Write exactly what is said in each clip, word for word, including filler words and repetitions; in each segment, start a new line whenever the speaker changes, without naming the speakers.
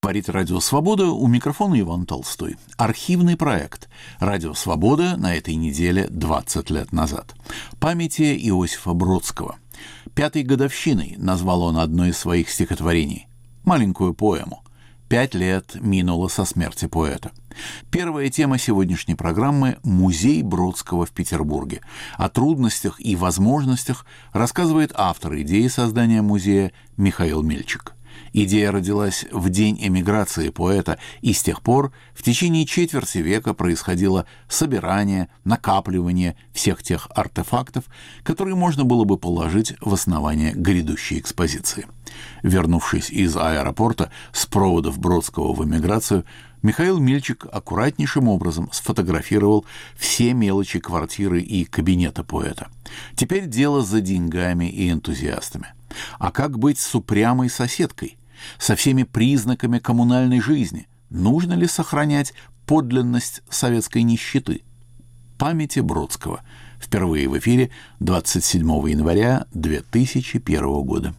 Говорит «Радио Свобода», у микрофона Иван Толстой. Архивный проект «Радио Свобода» на этой неделе двадцать лет назад. Памяти Иосифа Бродского. Пятой годовщиной назвал он одно из своих стихотворений – маленькую поэму. Пять лет минуло со смерти поэта. Первая тема сегодняшней программы – музей Бродского в Петербурге. О трудностях и возможностях рассказывает автор идеи создания музея Михаил Мельчик. Идея родилась в день эмиграции поэта, и с тех пор в течение четверти века происходило собирание, накапливание всех тех артефактов, которые можно было бы положить в основание грядущей экспозиции. Вернувшись из аэропорта с проводов Бродского в эмиграцию, Михаил Мельчик аккуратнейшим образом сфотографировал все мелочи квартиры и кабинета поэта. Теперь дело за деньгами и энтузиастами. А как быть с упрямой соседкой, со всеми признаками коммунальной жизни? Нужно ли сохранять подлинность советской нищеты? Памяти Бродского. Впервые в эфире двадцать седьмого января две тысячи первого года.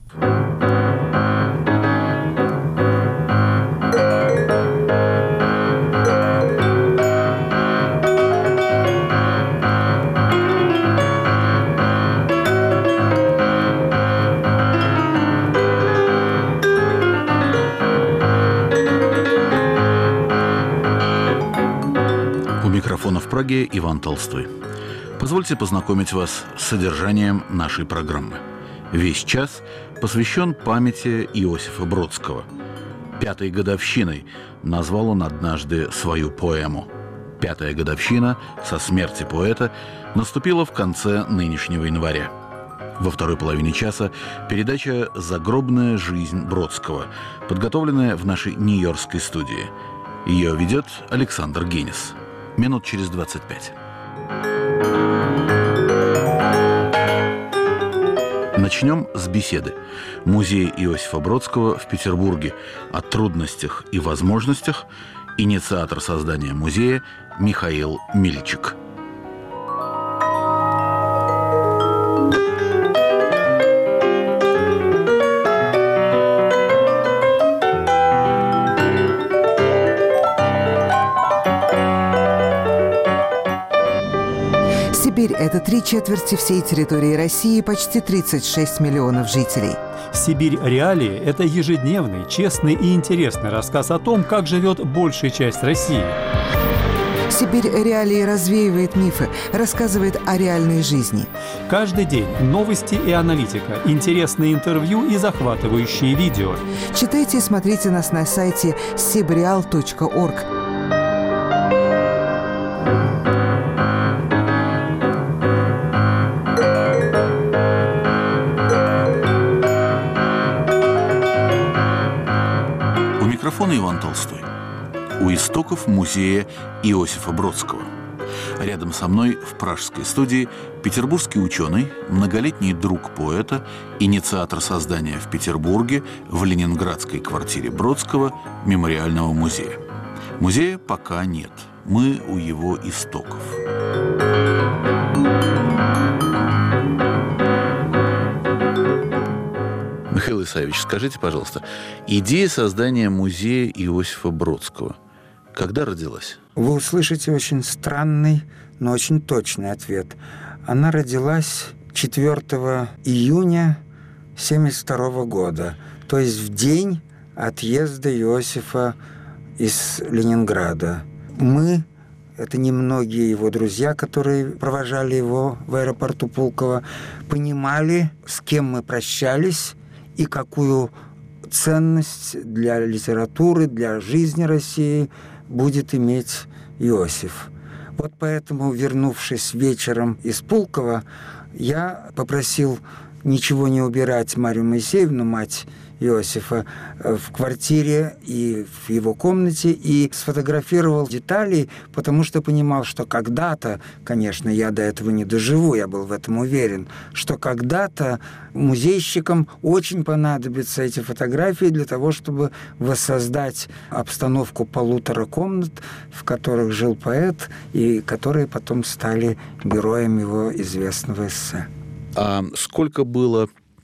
Микрофона в Праге Иван Толстой. Позвольте познакомить вас с содержанием нашей программы. Весь час посвящен памяти Иосифа Бродского. Пятой годовщиной назвал он однажды свою поэму. Пятая годовщина со смерти поэта наступила в конце нынешнего января. Во второй половине часа передача «Загробная жизнь Бродского», подготовленная в нашей нью-йоркской студии. Ее ведет Александр Генис. Минут через двадцать пять. Начнем с беседы. Музей Иосифа Бродского в Петербурге. О трудностях и возможностях. Инициатор создания музея Михаил Мельчик.
Сибирь – это три четверти всей территории России, почти тридцать шесть миллионов жителей.
«Сибирь. Реалии» – это ежедневный, честный и интересный рассказ о том, как живет большая часть России.
«Сибирь. Реалии» развеивает мифы, рассказывает о реальной жизни.
Каждый день новости и аналитика, интересные интервью и захватывающие видео.
Читайте и смотрите нас на сайте сибреал точка орг.
Микрофон Иван Толстой. У истоков музея Иосифа Бродского. Рядом со мной в пражской студии петербургский ученый, многолетний друг поэта, инициатор создания в Петербурге, в ленинградской квартире Бродского, мемориального музея. Музея пока нет. Мы у его истоков. Михаил Исаевич, скажите, пожалуйста, идея создания музея Иосифа Бродского когда родилась?
Вы услышите очень странный, но очень точный ответ. Она родилась четвёртого июня семьдесят второго года, то есть в день отъезда Иосифа из Ленинграда. Мы, это немногие его друзья, которые провожали его в аэропорту Пулково, понимали, с кем мы прощались, и какую ценность для литературы, для жизни России будет иметь Иосиф. Вот поэтому, вернувшись вечером из Пулково, я попросил ничего не убирать Марию Моисеевну, мать Иосифа, в квартире и в его комнате, и сфотографировал детали, потому что понимал, что когда-то, конечно, я до этого не доживу, я был в этом уверен, что когда-то музейщикам очень понадобятся эти фотографии для того, чтобы воссоздать обстановку полутора комнат, в которых жил поэт, и которые потом стали героем его известного эссе.
А сколько было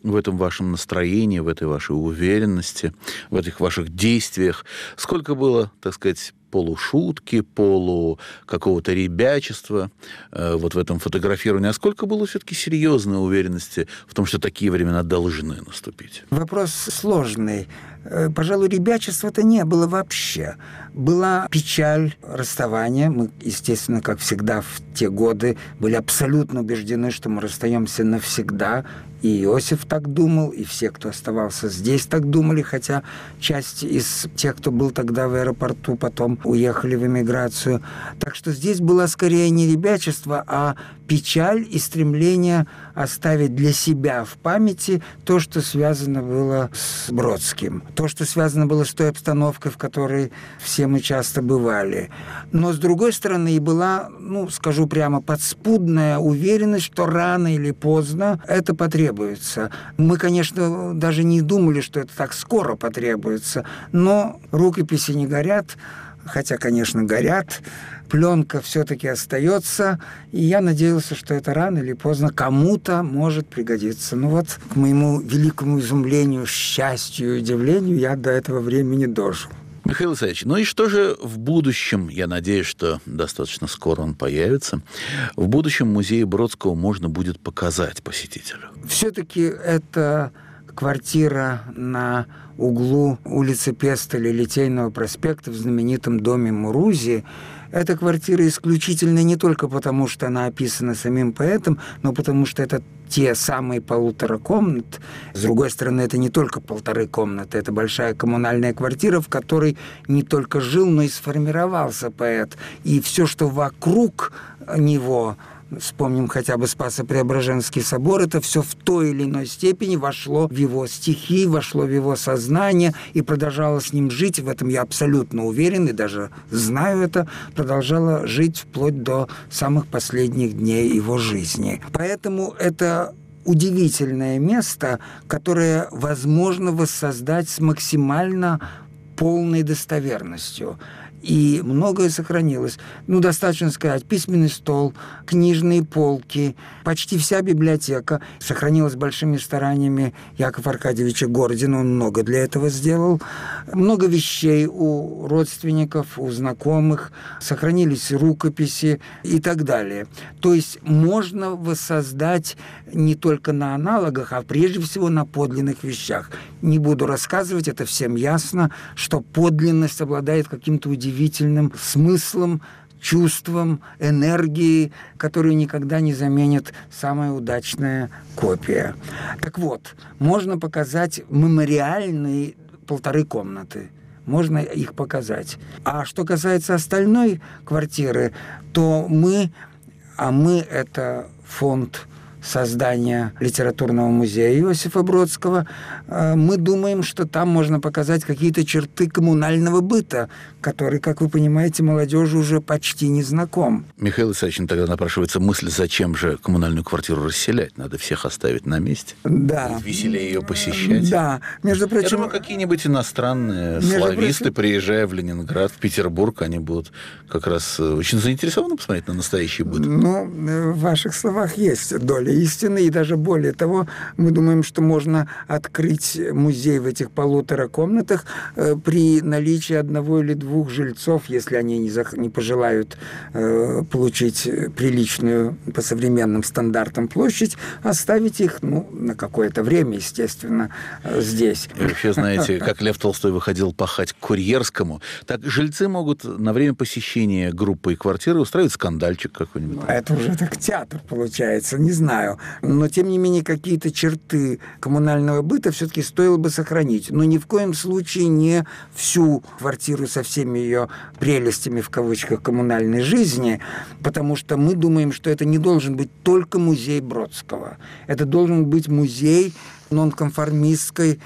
в этом вашем настроении, в этой вашей уверенности, в этих ваших действиях? Сколько было, так сказать, полушутки, полу какого-то ребячества э, вот в этом фотографировании, а сколько было все-таки серьезной уверенности в том, что такие времена должны наступить?
Вопрос сложный. Пожалуй, ребячества-то не было вообще. Была печаль расставания. Мы, естественно, как всегда в те годы были абсолютно убеждены, что мы расстаемся навсегда. И Иосиф так думал, и все, кто оставался здесь, так думали, хотя часть из тех, кто был тогда в аэропорту, потом уехали в эмиграцию. Так что здесь было скорее не ребячество, а печаль и стремление оставить для себя в памяти то, что связано было с Бродским, то, что связано было с той обстановкой, в которой все мы часто бывали. Но, с другой стороны, и была, ну, скажу прямо, подспудная уверенность, что рано или поздно это потребуется. Мы, конечно, даже не думали, что это так скоро потребуется, но рукописи не горят, хотя, конечно, горят. Пленка все-таки остается, и я надеялся, что это рано или поздно кому-то может пригодиться. Ну вот, к моему великому изумлению, счастью и удивлению, я до этого времени дожил.
Михаил Исаевич, ну и что же в будущем, я надеюсь, что достаточно скоро он появится, в будущем музее Бродского можно будет показать посетителю?
Все-таки это квартира на углу улицы Пестеля и Литейного проспекта в знаменитом доме Мурузи. Эта квартира исключительно не только потому, что она описана самим поэтом, но потому что это те самые полутора комнат. С другой стороны, это не только полторы комнаты, это большая коммунальная квартира, в которой не только жил, но и сформировался поэт. И все, что вокруг него, вспомним хотя бы Спасо-Преображенский собор, это все в той или иной степени вошло в его стихи, вошло в его сознание и продолжало с ним жить. В этом я абсолютно уверен и даже знаю это. Продолжало жить вплоть до самых последних дней его жизни. Поэтому это удивительное место, которое возможно воссоздать с максимально полной достоверностью. И многое сохранилось. Ну, достаточно сказать, письменный стол, книжные полки, почти вся библиотека сохранилась большими стараниями Якова Аркадьевича Гордина. Он много для этого сделал. Много вещей у родственников, у знакомых. Сохранились рукописи и так далее. То есть можно воссоздать не только на аналогах, а прежде всего на подлинных вещах. Не буду рассказывать, это всем ясно, что подлинность обладает каким-то удивительным удивительным смыслом, чувством, энергией, которую никогда не заменит самая удачная копия. Так вот, можно показать мемориальные полторы комнаты. Можно их показать. А что касается остальной квартиры, то мы, а мы – это фонд создания литературного музея Иосифа Бродского, мы думаем, что там можно показать какие-то черты коммунального быта, который, как вы понимаете, молодежи уже почти не знаком.
Михаил Исаевич, тогда напрашивается мысль, зачем же коммунальную квартиру расселять? Надо всех оставить на месте.
Да.
Веселее ее посещать.
Да. Между прочим...
Я думаю, какие-нибудь иностранные
Между
слависты,
прочим...
приезжая в Ленинград, в Петербург, они будут как раз очень заинтересованы посмотреть на настоящий быт.
Ну, в ваших словах есть доля истины, и даже более того, мы думаем, что можно открыть музей в этих полутора комнатах э, при наличии одного или двух жильцов, если они не, зах... не пожелают э, получить приличную по современным стандартам площадь, оставить их, ну, на какое-то время, естественно, э, здесь.
И вообще, знаете, как Лев Толстой выходил пахать к Курьерскому, так жильцы могут на время посещения группы и квартиры устраивать скандальчик какой-нибудь.
Это уже так театр получается, не знаю. Но, тем не менее, какие-то черты коммунального быта все-таки стоило бы сохранить. Но ни в коем случае не всю квартиру со всеми ее прелестями, в кавычках, коммунальной жизни, потому что мы думаем, что это не должен быть только музей Бродского. Это должен быть музей нонконформистской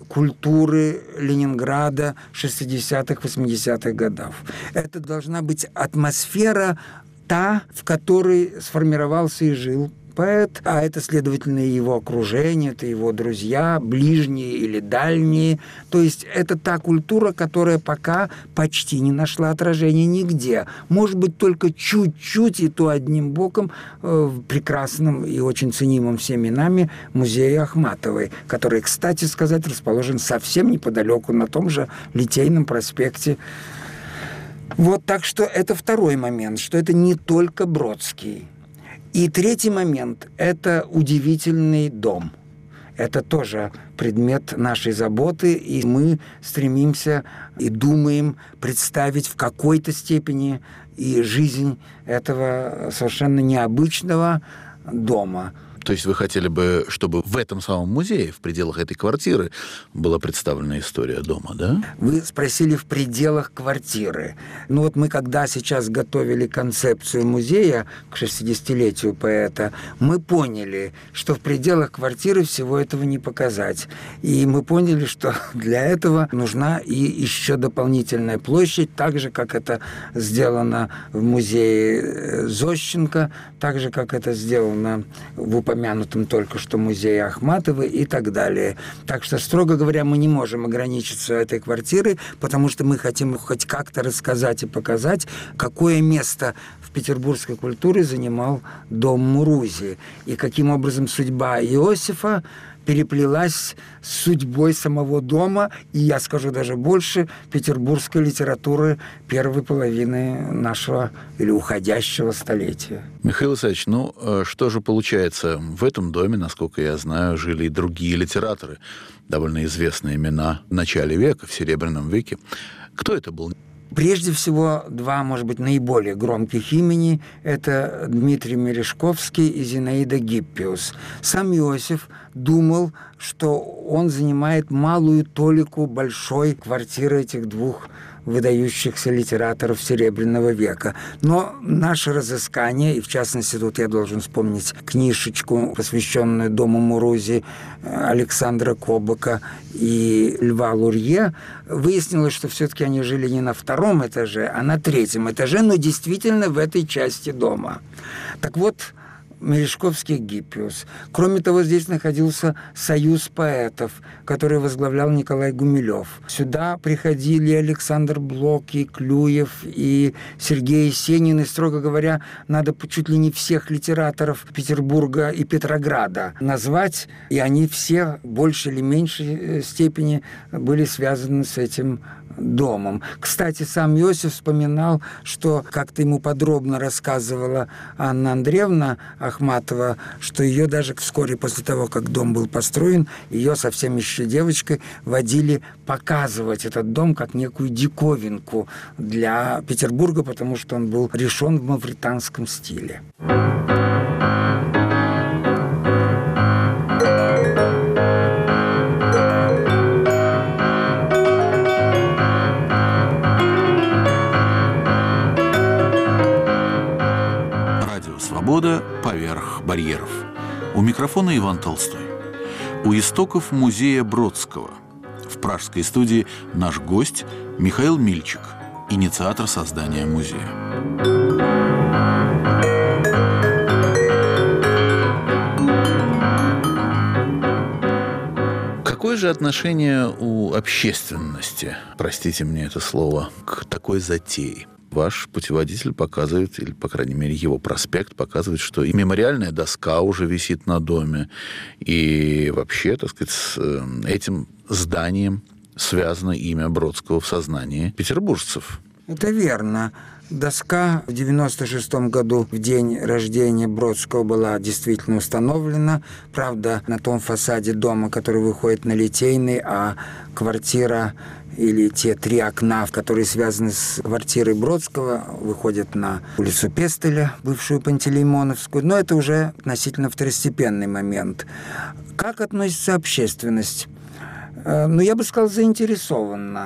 культуры Ленинграда шестидесятых, восьмидесятых годов. Это должна быть атмосфера та, в которой сформировался и жил поэт, а это, следовательно, его окружение, это его друзья, ближние или дальние. То есть это та культура, которая пока почти не нашла отражения нигде. Может быть, только чуть-чуть, и то одним боком, в прекрасном и очень ценимом всеми нами музее Ахматовой, который, кстати сказать, расположен совсем неподалеку на том же Литейном проспекте. Вот, так что это второй момент, что это не только Бродский. И третий момент – это удивительный дом. Это тоже предмет нашей заботы, и мы стремимся и думаем представить в какой-то степени и жизнь этого совершенно необычного дома.
То есть вы хотели бы, чтобы в этом самом музее, в пределах этой квартиры, была представлена история дома, да?
Вы спросили в пределах квартиры. Ну вот мы, когда сейчас готовили концепцию музея к шестидесятилетию поэта, мы поняли, что в пределах квартиры всего этого не показать. И мы поняли, что для этого нужна и еще дополнительная площадь, так же, как это сделано в музее Зощенко, так же, как это сделано в упомянутом только что музее Ахматовой и так далее. Так что, строго говоря, мы не можем ограничиться этой квартирой, потому что мы хотим хоть как-то рассказать и показать, какое место в петербургской культуре занимал дом Мурузи, и каким образом судьба Иосифа переплелась с судьбой самого дома, и, я скажу даже больше, петербургской литературы первой половины нашего или уходящего столетия.
Михаил Исаевич, ну что же получается? В этом доме, насколько я знаю, жили и другие литераторы, довольно известные имена в начале века, в Серебряном веке. Кто это был?
Прежде всего, два, может быть, наиболее громких имени – это Дмитрий Мережковский и Зинаида Гиппиус. Сам Иосиф думал, что он занимает малую толику большой квартиры этих двух выдающихся литераторов Серебряного века. Но наше разыскание, и в частности тут я должен вспомнить книжечку, посвященную дому Мурузи Александра Кобака и Льва Лурье, выяснилось, что все-таки они жили не на втором этаже, а на третьем этаже, но действительно в этой части дома. Так вот, Мережковский Гиппиус. Кроме того, здесь находился союз поэтов, который возглавлял Николай Гумилев. Сюда приходили Александр Блок и Клюев, и Сергей Есенин, и, строго говоря, надо чуть ли не всех литераторов Петербурга и Петрограда назвать, и они все в большей или меньшей степени были связаны с этим домом. Кстати, сам Иосиф вспоминал, что как-то ему подробно рассказывала Анна Андреевна Ахматова, что ее даже вскоре после того, как дом был построен, ее совсем еще девочкой водили показывать этот дом как некую диковинку для Петербурга, потому что он был решен в мавританском стиле.
Свобода поверх барьеров. У микрофона Иван Толстой. У истоков музея Бродского. В пражской студии наш гость Михаил Мильчик, инициатор создания музея. Какое же отношение у общественности, простите мне это слово, к такой затее? Ваш путеводитель показывает, или, по крайней мере, его проспект показывает, что и мемориальная доска уже висит на доме, и вообще, так сказать, с этим зданием связано имя Бродского в сознании петербуржцев.
Это верно. Доска в девяносто шестом году, в день рождения Бродского, была действительно установлена. Правда, на том фасаде дома, который выходит на Литейный, а квартира или те три окна, которые связаны с квартирой Бродского, выходят на улицу Пестеля, бывшую Пантелеймоновскую. Но это уже относительно второстепенный момент. Как относится общественность? Ну, я бы сказал, заинтересованно.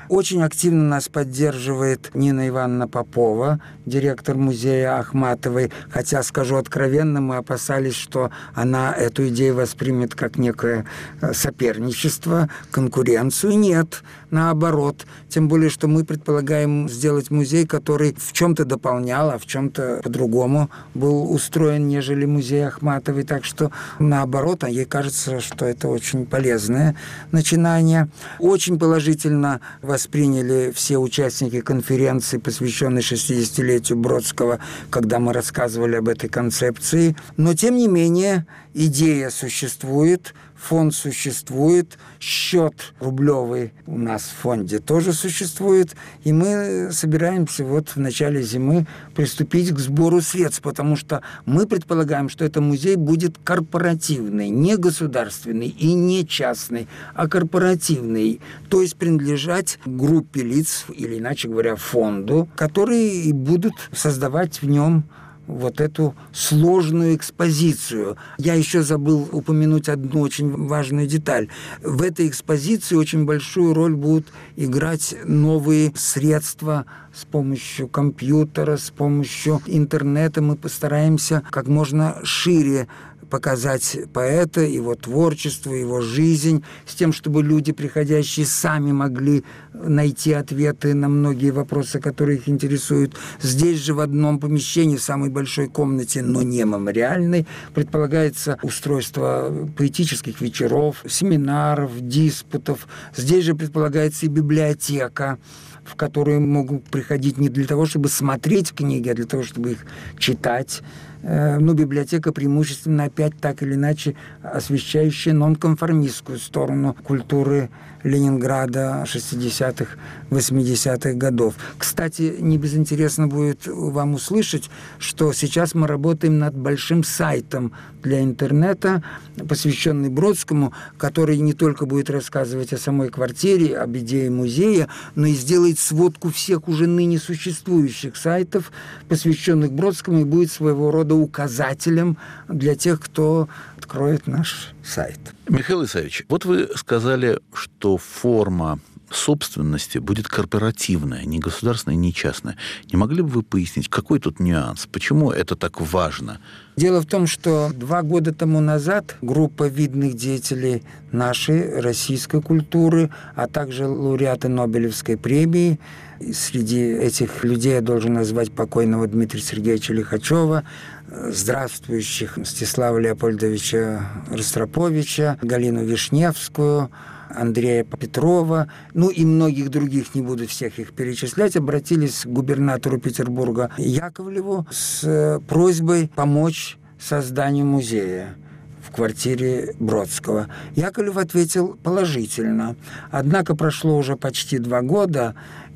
Очень активно нас поддерживает Нина Ивановна Попова, директор музея Ахматовой. Хотя, скажу откровенно, мы опасались, что она эту идею воспримет как некое соперничество, конкуренцию. Нет, наоборот. Тем более, что мы предполагаем сделать музей, который в чем-то дополнял, а в чем-то по-другому был устроен, нежели музей Ахматовой. Так что, наоборот, а ей кажется, что это очень полезное начинание. Очень положительно восприняли все участники конференции, посвященной шестидесятилетию Бродского, когда мы рассказывали об этой концепции. Но, тем не менее, идея существует, фонд существует, счет рублевый у нас в фонде тоже существует, и мы собираемся вот в начале зимы приступить к сбору средств, потому что мы предполагаем, что это музей будет корпоративный, не государственный и не частный, а корпоративный, то есть принадлежать группе лиц, или, иначе говоря, фонду, которые будут создавать в нем вот эту сложную экспозицию. Я еще забыл упомянуть одну очень важную деталь. В этой экспозиции очень большую роль будут играть новые средства с помощью компьютера, с помощью интернета. Мы постараемся как можно шире показать поэта, его творчество, его жизнь, с тем, чтобы люди, приходящие, сами могли найти ответы на многие вопросы, которые их интересуют. Здесь же в одном помещении, в самой большой комнате, но не мемориальной, предполагается устройство поэтических вечеров, семинаров, диспутов. Здесь же предполагается и библиотека, в которую могут приходить не для того, чтобы смотреть книги, а для того, чтобы их читать. Но библиотека преимущественно опять так или иначе освещающая нонконформистскую сторону культуры Ленинграда шестидесятых, восьмидесятых годов. Кстати, не безинтересно будет вам услышать, что сейчас мы работаем над большим сайтом для интернета, посвященный Бродскому, который не только будет рассказывать о самой квартире, об идее музея, но и сделает сводку всех уже ныне существующих сайтов, посвященных Бродскому, и будет своего рода указателем для тех, кто откроет наш сайт.
Михаил Исаевич, вот вы сказали, что форма собственности будет корпоративная, не государственная, не частная. Не могли бы вы пояснить, какой тут нюанс? Почему это так важно?
Дело в том, что два года тому назад группа видных деятелей нашей российской культуры, а также лауреаты Нобелевской премии, среди этих людей я должен назвать покойного Дмитрия Сергеевича Лихачева, здравствующих Мстислава Леопольдовича Ростроповича, Галину Вишневскую, Андрея Петрова, ну и многих других, не буду всех их перечислять, обратились к губернатору Петербурга Яковлеву с просьбой помочь созданию музея в квартире Бродского. Яковлев ответил положительно. Однако прошло уже почти два года,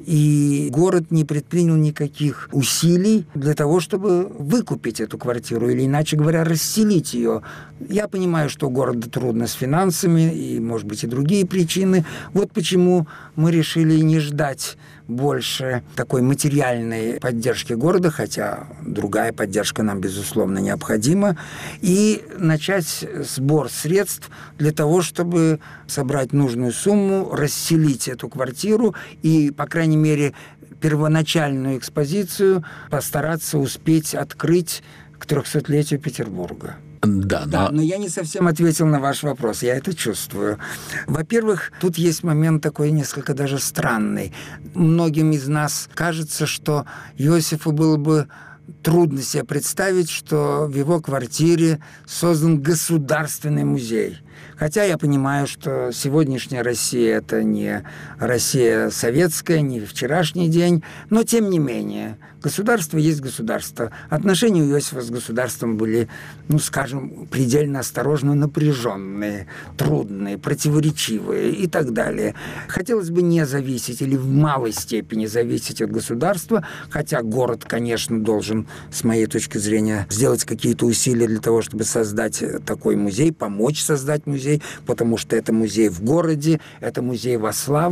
и город не предпринял никаких усилий для того, чтобы выкупить эту квартиру, или, иначе говоря, расселить ее. Я понимаю, что у города трудно с финансами, и, может быть, и другие причины. Вот почему мы решили не ждать больше такой материальной поддержки города, хотя другая поддержка нам, безусловно, необходима, и начать сбор средств для того, чтобы собрать нужную сумму, расселить эту квартиру и, по крайней мере, первоначальную экспозицию постараться успеть открыть к трехсотлетию Петербурга.
Да, но...
да, но я не совсем ответил на ваш вопрос, я это чувствую. Во-первых, тут есть момент такой несколько даже странный. Многим из нас кажется, что Иосифу было бы трудно себе представить, что в его квартире создан государственный музей. Хотя я понимаю, что сегодняшняя Россия – это не Россия советская, не вчерашний день, но тем не менее, государство есть государство. Отношения у Иосифа с государством были, ну, скажем, предельно осторожно напряженные, трудные, противоречивые и так далее. Хотелось бы не зависеть или в малой степени зависеть от государства, хотя город, конечно, должен, с моей точки зрения, сделать какие-то усилия для того, чтобы создать такой музей, помочь создать музей, потому что это музей в городе, это музей во славу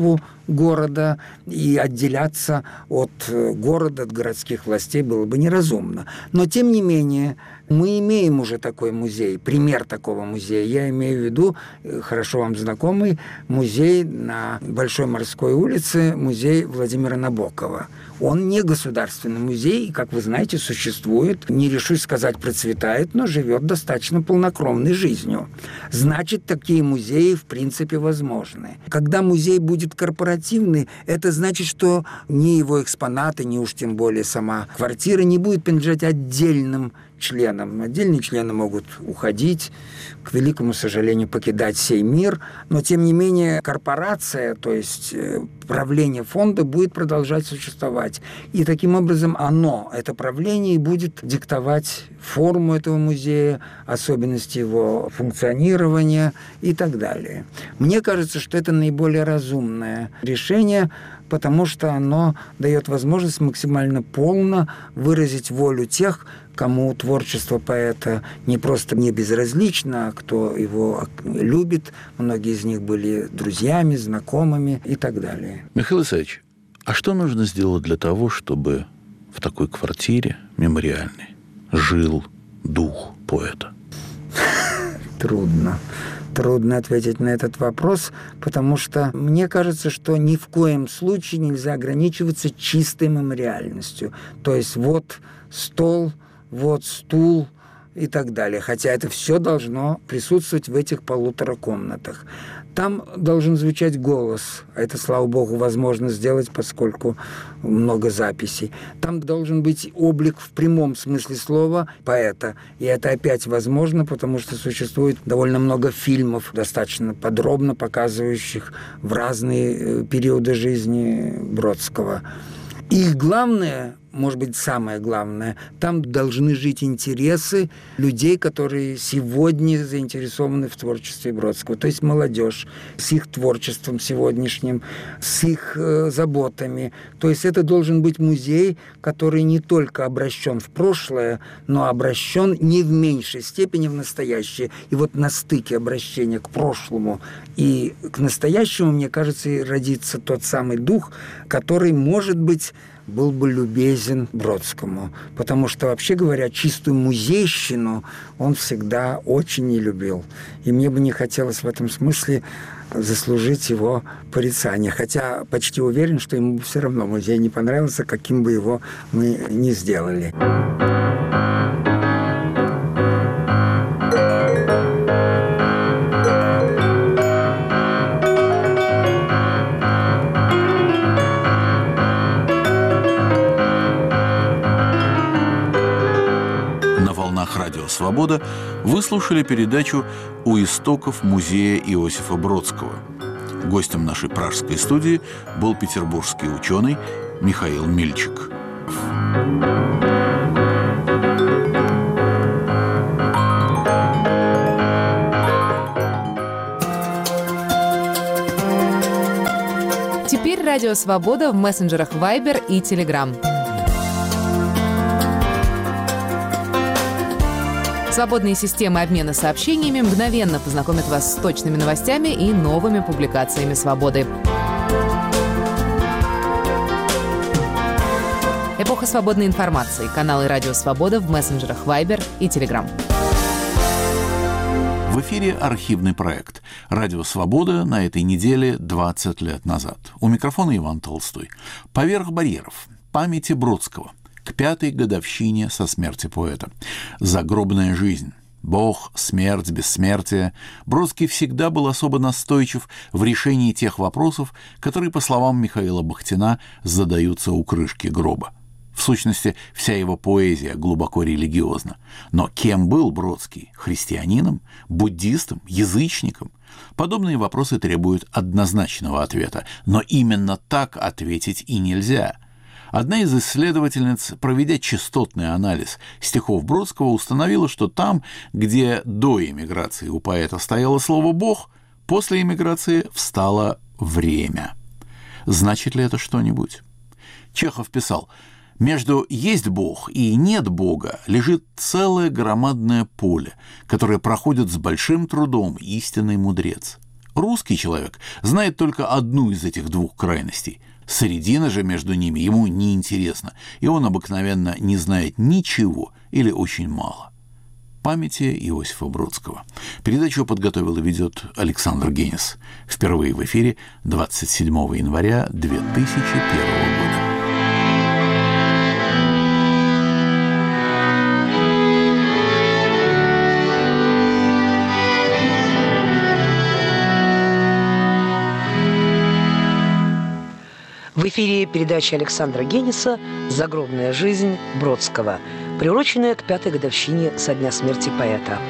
города, и отделяться от города, от городских властей было бы неразумно. Но, тем не менее, мы имеем уже такой музей, пример такого музея. Я имею в виду, хорошо вам знакомый, музей на Большой Морской улице, музей Владимира Набокова. Он не государственный музей, и, как вы знаете, существует, не решусь сказать, процветает, но живет достаточно полнокровной жизнью. Значит, такие музеи, в принципе, возможны. Когда музей будет корпоративный, это значит, что ни его экспонаты, ни уж тем более сама квартира не будет принадлежать отдельным членам. Отдельные члены могут уходить, к великому сожалению, покидать сей мир, но, тем не менее, корпорация, то есть правление фонда, будет продолжать существовать. И таким образом оно, это правление, и будет диктовать форму этого музея, особенности его функционирования и так далее. Мне кажется, что это наиболее разумное решение, потому что оно дает возможность максимально полно выразить волю тех, кому творчество поэта не просто не безразлично, а кто его любит. Многие из них были друзьями, знакомыми и так далее.
Михаил Исаевич, а что нужно сделать для того, чтобы в такой квартире мемориальной жил дух поэта?
Трудно. Трудно ответить на этот вопрос, потому что мне кажется, что ни в коем случае нельзя ограничиваться чистой мемориальностью. То есть вот стол, вот стул и так далее. Хотя это все должно присутствовать в этих полутора комнатах. Там должен звучать голос. Это, слава богу, возможно сделать, поскольку много записей. Там должен быть облик в прямом смысле слова поэта. И это опять возможно, потому что существует довольно много фильмов, достаточно подробно показывающих в разные периоды жизни Бродского. И главное, может быть, самое главное, там должны жить интересы людей, которые сегодня заинтересованы в творчестве Бродского, то есть молодежь с их творчеством сегодняшним, с их э, заботами. То есть это должен быть музей, который не только обращен в прошлое, но обращен не в меньшей степени в настоящее. И вот на стыке обращения к прошлому и к настоящему, мне кажется, и родится тот самый дух, который, может быть, был бы любезен Бродскому. Потому что, вообще говоря, чистую музейщину он всегда очень не любил. И мне бы не хотелось в этом смысле заслужить его порицание. Хотя почти уверен, что ему все равно музей не понравился, каким бы его мы ни сделали.
Радио «Свобода» вы слушали передачу «У истоков музея Иосифа Бродского». Гостем нашей пражской студии был петербургский ученый Михаил Мильчик.
Теперь Радио «Свобода» в мессенджерах Viber и Telegram. Свободные системы обмена сообщениями мгновенно познакомят вас с точными новостями и новыми публикациями «Свободы». Эпоха свободной информации. Каналы «Радио Свобода» в мессенджерах Viber и Telegram.
В эфире архивный проект «Радио Свобода» на этой неделе двадцать лет назад. У микрофона Иван Толстой. «Поверх барьеров. Памяти Бродского». К пятой годовщине со смерти поэта. Загробная жизнь. Бог, смерть, бессмертие. Бродский всегда был особо настойчив в решении тех вопросов, которые, по словам Михаила Бахтина, задаются у крышки гроба. В сущности, вся его поэзия глубоко религиозна. Но кем был Бродский? Христианином? Буддистом? Язычником? Подобные вопросы требуют однозначного ответа. Но именно так ответить и нельзя. Одна из исследовательниц, проведя частотный анализ стихов Бродского, установила, что там, где до эмиграции у поэта стояло слово «Бог», после эмиграции встало «время». Значит ли это что-нибудь? Чехов писал: «Между «есть Бог» и «нет Бога» лежит целое громадное поле, которое проходит с большим трудом истинный мудрец. Русский человек знает только одну из этих двух крайностей. Середина же между ними ему неинтересна, и он обыкновенно не знает ничего или очень мало. Памяти Иосифа Бродского. Передачу подготовил и ведет Александр Генис. Впервые в эфире двадцать седьмого января две тысячи первого года.
В эфире передача Александра Гениса «Загробная жизнь Бродского», приуроченная к пятой годовщине со дня смерти поэта.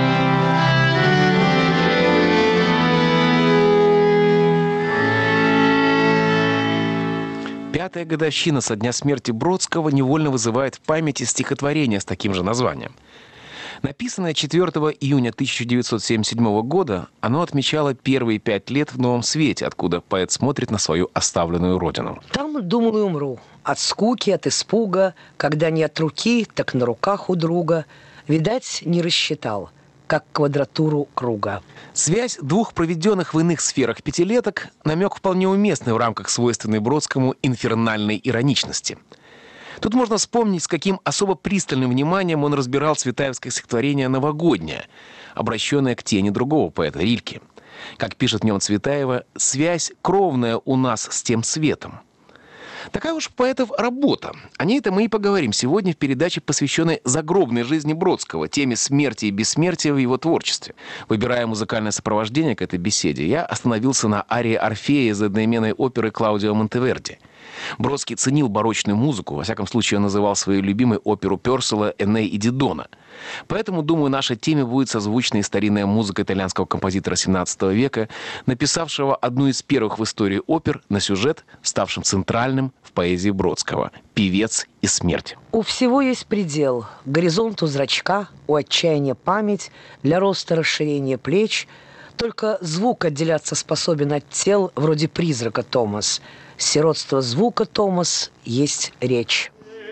Пятая годовщина со дня смерти Бродского невольно вызывает в памяти стихотворение с таким же названием. Написанное четвёртого июня тысяча девятьсот семьдесят седьмого года, оно отмечало первые пять лет в новом свете, откуда поэт смотрит на свою оставленную родину.
Там, думал, и умру. От скуки, от испуга, когда не от руки, так на руках у друга. Видать, не рассчитал, как квадратуру круга.
Связь двух проведенных в иных сферах пятилеток – намек вполне уместный в рамках свойственной Бродскому инфернальной ироничности. Тут можно вспомнить, с каким особо пристальным вниманием он разбирал цветаевское стихотворение «Новогоднее», обращенное к тени другого поэта Рильке. Как пишет в нем Цветаева, «связь кровная у нас с тем светом». Такая уж поэтов работа. О ней-то мы и поговорим сегодня в передаче, посвященной загробной жизни Бродского, теме смерти и бессмертия в его творчестве. Выбирая музыкальное сопровождение к этой беседе, я остановился на арии Орфея из одноименной оперы Клаудио Монтеверди. Бродский ценил барочную музыку, во всяком случае он называл своей любимой оперу Пёрселла «Эней и Дидона». Поэтому, думаю, нашей теме будет созвучна и старинная музыка итальянского композитора семнадцатого века, написавшего одну из первых в истории опер на сюжет, ставшим центральным в поэзии Бродского – «Певец и смерть».
У всего есть предел. Горизонт у зрачка, у отчаяния память, для роста расширения плеч. Только звук отделяться способен от тел, вроде призрака, Томас. Сиротство звука, Томас, есть речь.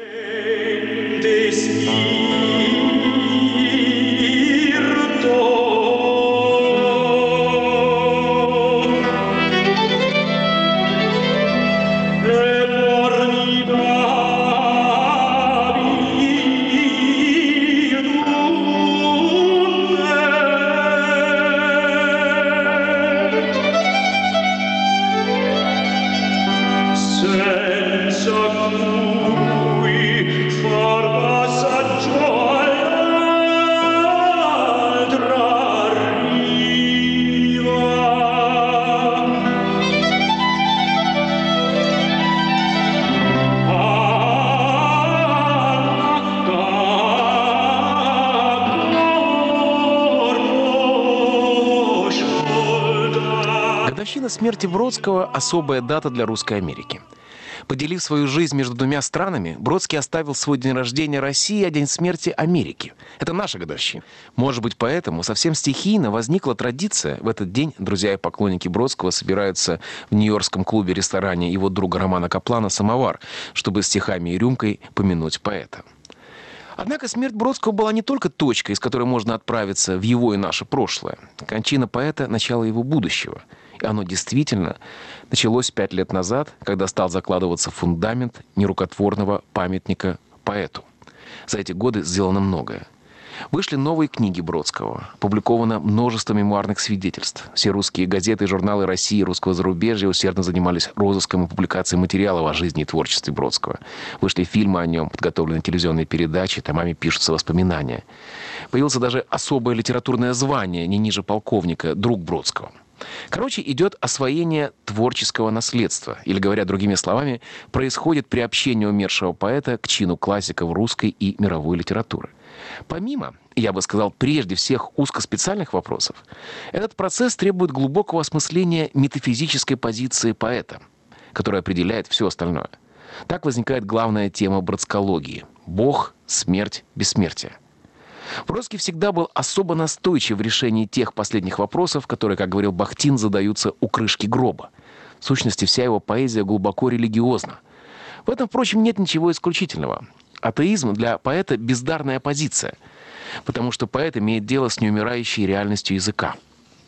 Годовщина смерти Бродского – особая дата для русской Америки. Поделив свою жизнь между двумя странами, Бродский оставил свой день рождения России, а день смерти Америки. Это наша годовщина. Может быть, поэтому совсем стихийно возникла традиция. В этот день друзья и поклонники Бродского собираются в нью-йоркском клубе-ресторане его друга Романа Каплана «Самовар», чтобы стихами и рюмкой помянуть поэта. Однако смерть Бродского была не только точкой, из которой можно отправиться в его и наше прошлое. Кончина поэта – начало его будущего. И оно действительно началось пять лет назад, когда стал закладываться фундамент нерукотворного памятника поэту. За эти годы сделано многое. Вышли новые книги Бродского, опубликовано множество мемуарных свидетельств. Все русские газеты и журналы России и русского зарубежья усердно занимались розыском и публикацией материалов о жизни и творчестве Бродского. Вышли фильмы о нем, подготовлены телевизионные передачи, томами пишутся воспоминания. Появилось даже особое литературное звание, не ниже полковника, друг Бродского. Короче, идет освоение творческого наследства. Или, говоря другими словами, происходит приобщение умершего поэта к чину классиков русской и мировой литературы. Помимо, я бы сказал, прежде всех узкоспециальных вопросов, этот процесс требует глубокого осмысления метафизической позиции поэта, которая определяет все остальное. Так возникает главная тема бродскологии – Бог, смерть, бессмертие. Бродский всегда был особо настойчив в решении тех последних вопросов, которые, как говорил Бахтин, задаются у крышки гроба. В сущности, вся его поэзия глубоко религиозна. В этом, впрочем, нет ничего исключительного. Атеизм для поэта – бездарная позиция, потому что поэт имеет дело с неумирающей реальностью языка.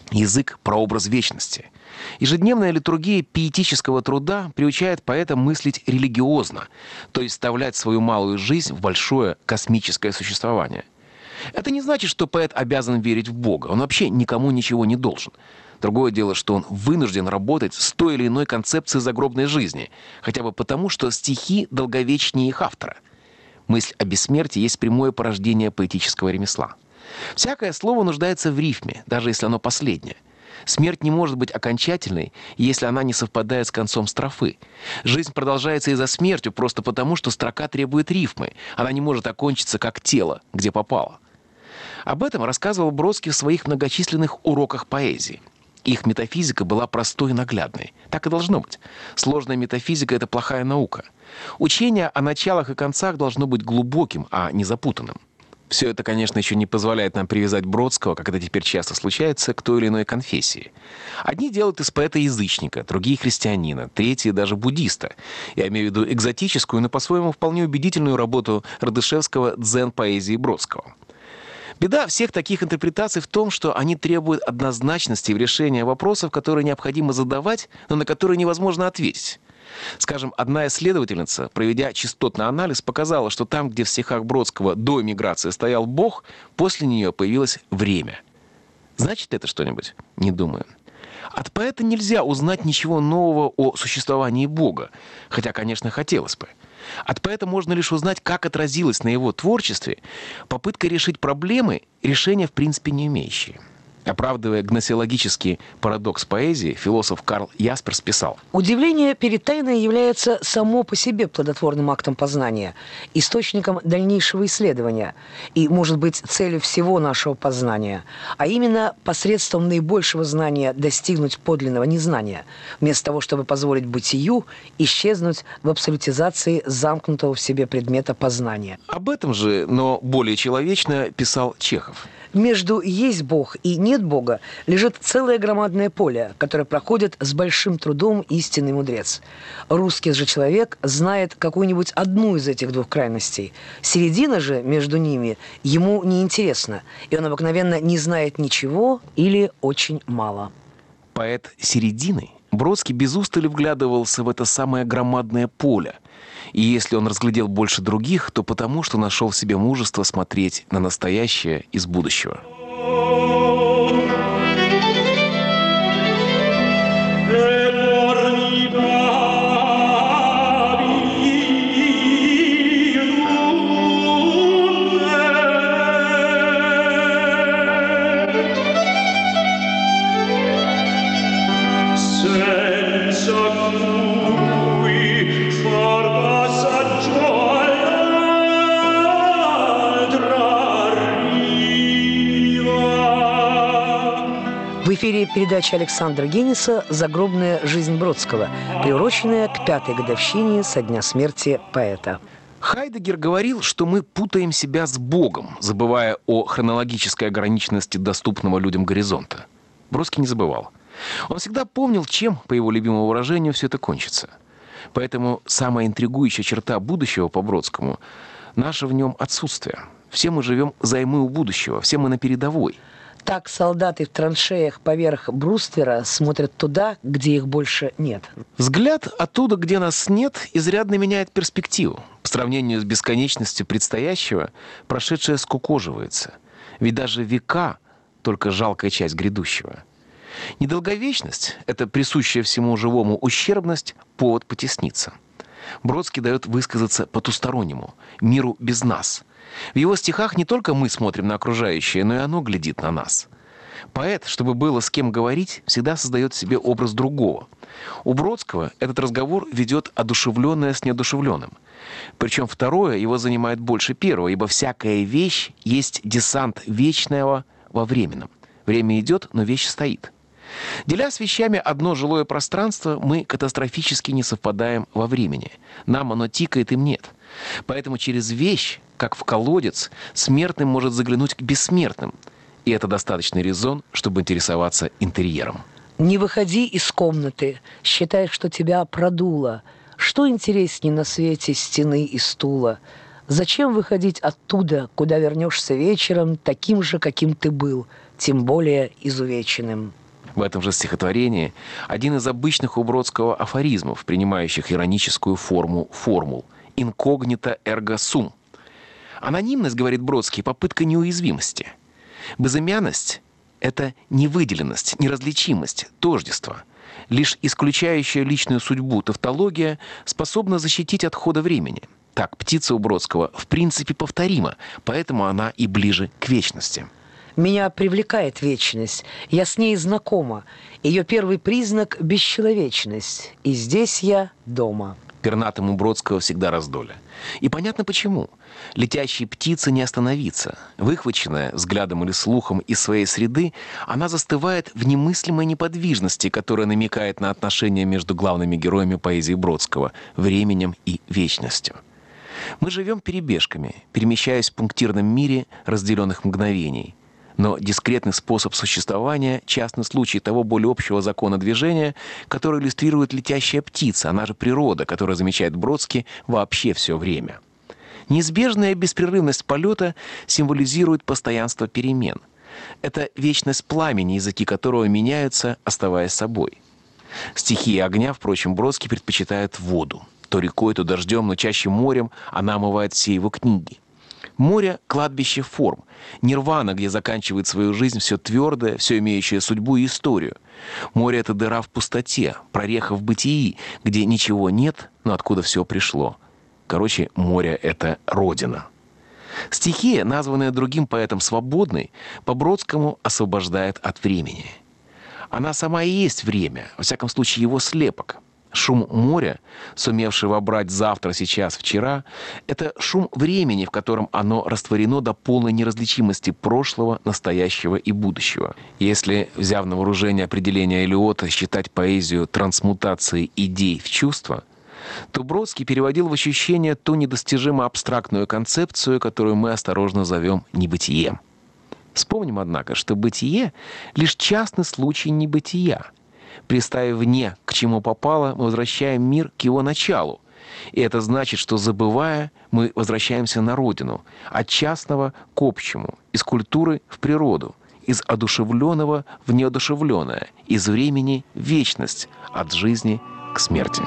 Язык – прообраз вечности. Ежедневная литургия пиетического труда приучает поэта мыслить религиозно, то есть вставлять свою малую жизнь в большое космическое существование. Это не значит, что поэт обязан верить в Бога. Он вообще никому ничего не должен. Другое дело, что он вынужден работать с той или иной концепцией загробной жизни, хотя бы потому, что стихи долговечнее их автора. Мысль о бессмертии есть прямое порождение поэтического ремесла. Всякое слово нуждается в рифме, даже если оно последнее. Смерть не может быть окончательной, если она не совпадает с концом строфы. Жизнь продолжается и за смертью просто потому, что строка требует рифмы. Она не может окончиться как тело, где попало. Об этом рассказывал Бродский в своих многочисленных уроках поэзии. Их метафизика была простой и наглядной. Так и должно быть. Сложная метафизика – это плохая наука. Учение о началах и концах должно быть глубоким, а не запутанным. Все это, конечно, еще не позволяет нам привязать Бродского, как это теперь часто случается, к той или иной конфессии. Одни делают из поэта язычника, другие — христианина, третьи — даже буддиста. Я имею в виду экзотическую, но по-своему вполне убедительную работу Радышевского «Дзен-поэзии» Бродского. Беда всех таких интерпретаций в том, что они требуют однозначности в решении вопросов, которые необходимо задавать, но на которые невозможно ответить. Скажем, одна исследовательница, проведя частотный анализ, показала, что там, где в стихах Бродского до эмиграции стоял Бог, после нее появилось время. Значит это что-нибудь? Не думаю. От поэта нельзя узнать ничего нового о существовании Бога, хотя, конечно, хотелось бы. От поэта можно лишь узнать, как отразилась на его творчестве попытка решить проблемы, решения в принципе не имеющие. Оправдывая гносеологический парадокс поэзии, философ Карл Ясперс писал:
«Удивление перед тайной является само по себе плодотворным актом познания, источником дальнейшего исследования и, может быть, целью всего нашего познания, а именно посредством наибольшего знания достигнуть подлинного незнания, вместо того, чтобы позволить бытию исчезнуть в абсолютизации замкнутого в себе предмета познания».
Об этом же, но более человечно, писал Чехов.
Между «есть Бог» и «нет Бога» лежит целое громадное поле, которое проходит с большим трудом истинный мудрец. Русский же человек знает какую-нибудь одну из этих двух крайностей. Середина же между ними ему неинтересна, и он обыкновенно не знает ничего или очень мало.
Поэт середины Бродский без устали вглядывался в это самое громадное поле. И если он разглядел больше других, то потому, что нашел в себе мужество смотреть на настоящее из будущего.
В эфире передача Александра Гениса «Загробная жизнь Бродского», приуроченная к пятой годовщине со дня смерти поэта.
Хайдеггер говорил, что мы путаем себя с Богом, забывая о хронологической ограниченности доступного людям горизонта. Бродский не забывал. Он всегда помнил, чем, по его любимому выражению, все это кончится. Поэтому самая интригующая черта будущего по Бродскому – наше в нем отсутствие. Все мы живем взаймы у будущего, все мы на передовой.
Так солдаты в траншеях поверх бруствера смотрят туда, где их больше нет.
Взгляд оттуда, где нас нет, изрядно меняет перспективу. По сравнению с бесконечностью предстоящего, прошедшее скукоживается. Ведь даже века — только жалкая часть грядущего. Недолговечность — это присущая всему живому ущербность, повод потесниться. Бродский дает высказаться потустороннему, миру без нас. В его стихах не только мы смотрим на окружающее, но и оно глядит на нас. Поэт, чтобы было с кем говорить, всегда создает себе образ другого. У Бродского этот разговор ведет одушевленное с неодушевленным. Причем второе его занимает больше первого, ибо всякая вещь есть десант вечного во временном. Время идет, но вещь стоит. Деля с вещами одно жилое пространство, мы катастрофически не совпадаем во времени. Нам оно тикает, им нет. Поэтому через вещь, как в колодец, смертным может заглянуть к бессмертным. И это достаточный резон, чтобы интересоваться интерьером.
Не выходи из комнаты, считай, что тебя продуло. Что интересней на свете стены и стула? Зачем выходить оттуда, куда вернешься вечером, таким же, каким ты был? тем более изувеченным.
В этом же стихотворении один из обычных у Бродского афоризмов, принимающих ироническую форму формул «incognita ergo sum». Анонимность, говорит Бродский, попытка неуязвимости. Безымянность — это невыделенность, неразличимость, тождество. Лишь исключающая личную судьбу тавтология способна защитить от хода времени. Так, птица у Бродского в принципе повторима, поэтому она и ближе к вечности.
Меня привлекает вечность, я с ней знакома. Ее первый признак – бесчеловечность. И здесь я дома.
Пернатому Бродского всегда раздолье. И понятно почему. Летящей птице не остановиться. Выхваченная взглядом или слухом из своей среды, она застывает в немыслимой неподвижности, которая намекает на отношения между главными героями поэзии Бродского – временем и вечностью. Мы живем перебежками, перемещаясь в пунктирном мире разделенных мгновений. Но дискретный способ существования – частный случай того более общего закона движения, который иллюстрирует летящая птица, она же природа, которая замечает Бродский вообще все время. Неизбежная беспрерывность полета символизирует постоянство перемен. Это вечность пламени, языки которого меняются, оставаясь собой. Стихии огня, впрочем, Бродский предпочитает воду. То рекой, то дождем, но чаще морем она омывает все его книги. Море – кладбище форм. Нирвана, где заканчивает свою жизнь все твердое, все имеющее судьбу и историю. Море – это дыра в пустоте, прореха в бытии, где ничего нет, но откуда все пришло. Короче, море – это родина. Стихия, названная другим поэтом свободной, по Бродскому освобождает от времени. Она сама и есть время, во всяком случае его слепок. Шум моря, сумевший вобрать завтра, сейчас, вчера, это шум времени, в котором оно растворено до полной неразличимости прошлого, настоящего и будущего. Если, взяв на вооружение определение Элиота, считать поэзию трансмутацией идей в чувства, то Бродский переводил в ощущение ту недостижимо абстрактную концепцию, которую мы осторожно зовем небытием. Вспомним, однако, что бытие — лишь частный случай небытия. Приставив «не» к чему попало, мы возвращаем мир к его началу. И это значит, что, забывая, мы возвращаемся на родину, от частного к общему, из культуры в природу, из одушевленного в неодушевленное, из времени в вечность, от жизни к смерти.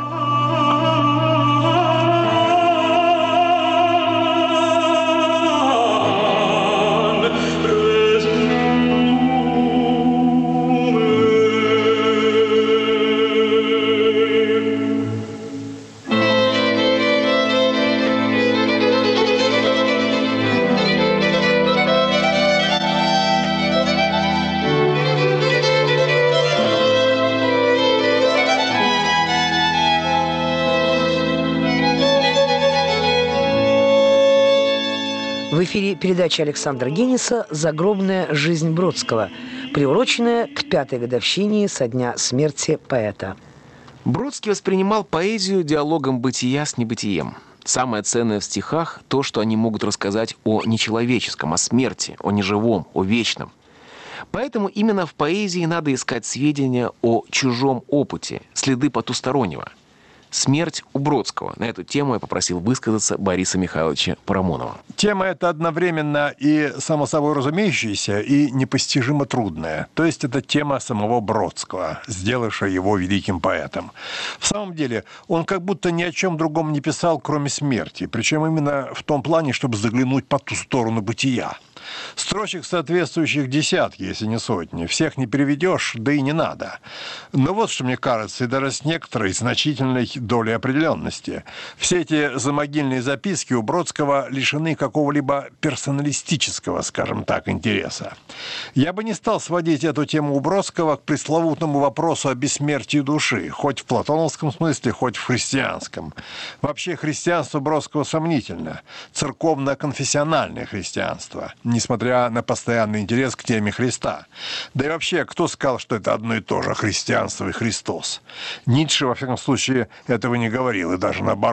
В эфире передача Александра Гениса «Загробная жизнь Бродского», приуроченная к пятой годовщине со дня смерти поэта.
Бродский воспринимал поэзию диалогом бытия с небытием. Самое ценное в стихах – то, что они могут рассказать о нечеловеческом, о смерти, о неживом, о вечном. Поэтому именно в поэзии надо искать сведения о чужом опыте, следы потустороннего. «Смерть» у Бродского. На эту тему я попросил высказаться Бориса Михайловича Парамонова.
Тема эта одновременно и само собой разумеющаяся, и непостижимо трудная. То есть это тема самого Бродского, сделавшая его великим поэтом. В самом деле, он как будто ни о чем другом не писал, кроме смерти. Причем именно в том плане, чтобы заглянуть по ту сторону бытия. Строчек соответствующих десятки, если не сотни. Всех не переведешь, да и не надо. Но вот что мне кажется, и даже с некоторой значительной долей определенности. Все эти замогильные записки у Бродского лишены какого-либо персоналистического, скажем так, интереса. Я бы не стал сводить эту тему у Бродского к пресловутому вопросу о бессмертии души, хоть в платоновском смысле, хоть в христианском. Вообще христианство Бродского сомнительно. Церковно-конфессиональное христианство, несмотря на постоянный интерес к теме Христа. Да и вообще, кто сказал, что это одно и то же, христианство и Христос? Ницше, во всяком случае, этого не говорил, и даже наоборот.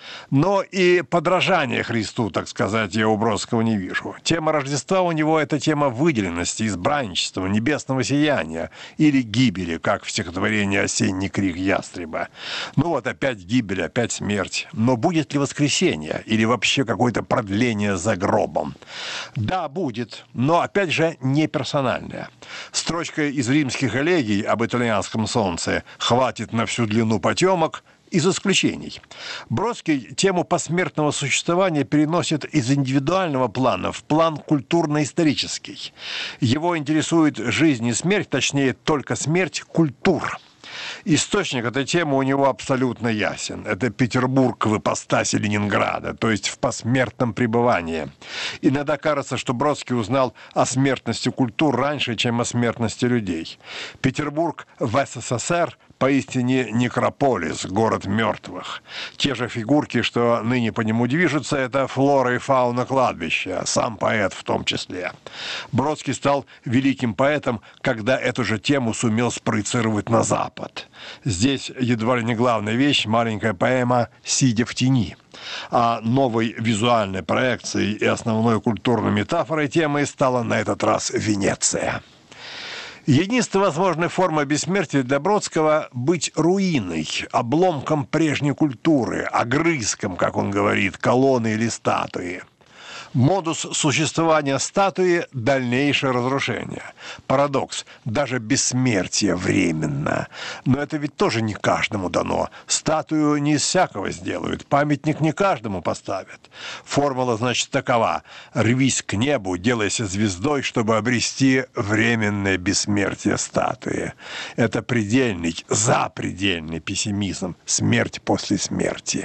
Но и подражания Христу, так сказать, я у Бродского не вижу. Тема Рождества у него – это тема выделенности, избранничества, небесного сияния или гибели, как в стихотворении «Осенний крик ястреба». Ну вот опять гибель, опять смерть. Но будет ли воскресенье или вообще какое-то продление за гробом? Да, будет, но опять же не персональное. Строчка из римских элегий об итальянском солнце «Хватит на всю длину потемок» из исключений. Бродский тему посмертного существования переносит из индивидуального плана в план культурно-исторический. Его интересует жизнь и смерть, точнее, только смерть культур. Источник этой темы у него абсолютно ясен. Это Петербург в ипостаси Ленинграда, то есть в посмертном пребывании. Иногда кажется, что Бродский узнал о смертности культур раньше, чем о смертности людей. Петербург в СССР поистине некрополис, город мертвых. Те же фигурки, что ныне по нему движутся, это флора и фауна кладбища, сам поэт в том числе. Бродский стал великим поэтом, когда эту же тему сумел спроецировать на Запад. Здесь едва ли не главная вещь – маленькая поэма «Сидя в тени». А новой визуальной проекцией и основной культурной метафорой темы стала на этот раз Венеция. Единственная возможная форма бессмертия для Бродского – быть руиной, обломком прежней культуры, огрызком, как он говорит, колонны или статуи. Модус существования статуи – дальнейшее разрушение. Парадокс – даже бессмертие временно. Но это ведь тоже не каждому дано. Статую не из всякого сделают, памятник не каждому поставят. Формула, значит, такова – рвись к небу, делайся звездой, чтобы обрести временное бессмертие статуи. Это предельный, запредельный пессимизм, смерть после смерти.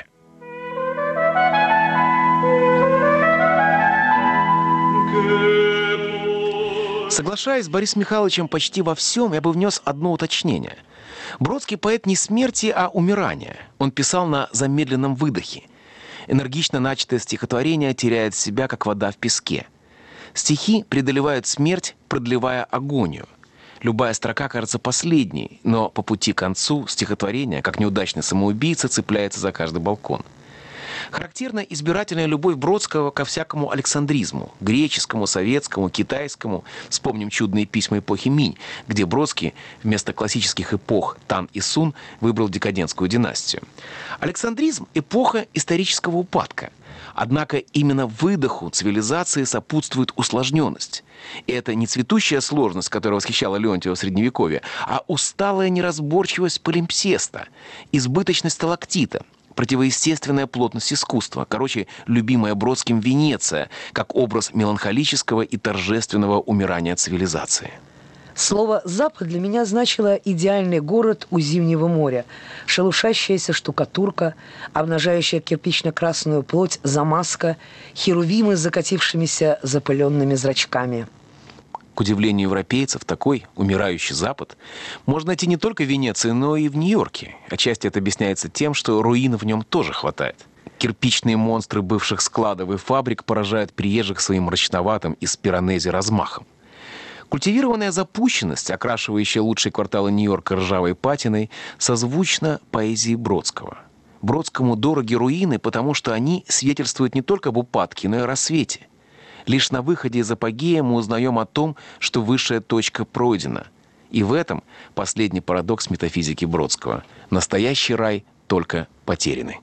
Соглашаясь с Борисом Михайловичем почти во всем, я бы внес одно уточнение. Бродский поэт не смерти, а умирания. Он писал на замедленном выдохе. Энергично начатое стихотворение теряет себя, как вода в песке. Стихи преодолевают смерть, продлевая агонию. Любая строка кажется последней, но по пути к концу стихотворение, как неудачный самоубийца, цепляется за каждый балкон. Характерна избирательная любовь Бродского ко всякому александризму – греческому, советскому, китайскому. Вспомним чудные письма эпохи Минь, где Бродский вместо классических эпох Тан и Сун выбрал декадентскую династию. Александризм – эпоха исторического упадка. Однако именно выдоху цивилизации сопутствует усложненность. И это не цветущая сложность, которая восхищала Леонтьева в Средневековье, а усталая неразборчивость полимпсеста, избыточность сталактита, противоестественная плотность искусства. Короче, любимая Бродским Венеция, как образ меланхолического и торжественного умирания цивилизации.
Слово «Запад» для меня значило идеальный город у Зимнего моря. Шелушащаяся штукатурка, обнажающая кирпично-красную плоть замазка, херувимы с закатившимися запыленными зрачками.
К удивлению европейцев, такой умирающий Запад можно найти не только в Венеции, но и в Нью-Йорке. Отчасти это объясняется тем, что руин в нем тоже хватает. Кирпичные монстры бывших складов и фабрик поражают приезжих своим мрачноватым из Пиранези размахом. Культивированная запущенность, окрашивающая лучшие кварталы Нью-Йорка ржавой патиной, созвучна поэзии Бродского. Бродскому дороги руины, потому что они свидетельствуют не только об упадке, но и о рассвете. Лишь на выходе из апогея мы узнаем о том, что высшая точка пройдена. И в этом последний парадокс метафизики Бродского. Настоящий рай только потерянный.